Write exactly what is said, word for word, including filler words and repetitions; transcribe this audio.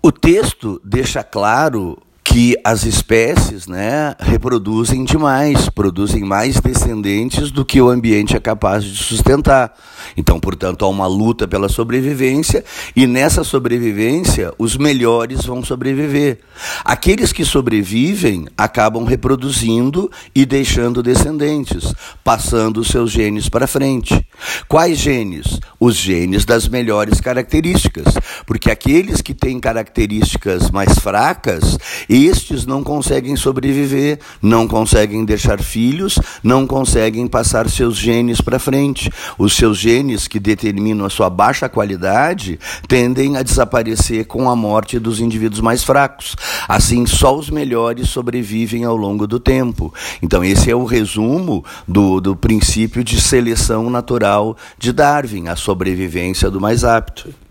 O texto deixa claro que as espécies, né, reproduzem demais, produzem mais descendentes do que o ambiente é capaz de sustentar. Então, portanto, há uma luta pela sobrevivência e nessa sobrevivência os melhores vão sobreviver. Aqueles que sobrevivem acabam reproduzindo e deixando descendentes, passando os seus genes para frente. Quais genes? Os genes das melhores características, porque aqueles que têm características mais fracas, estes não conseguem sobreviver, não conseguem deixar filhos, não conseguem passar seus genes para frente. Os seus genes que determinam a sua baixa qualidade tendem a desaparecer com a morte dos indivíduos mais fracos. Assim, só os melhores sobrevivem ao longo do tempo. Então, esse é o resumo do, do princípio de seleção natural de Darwin, a sobrevivência do mais apto.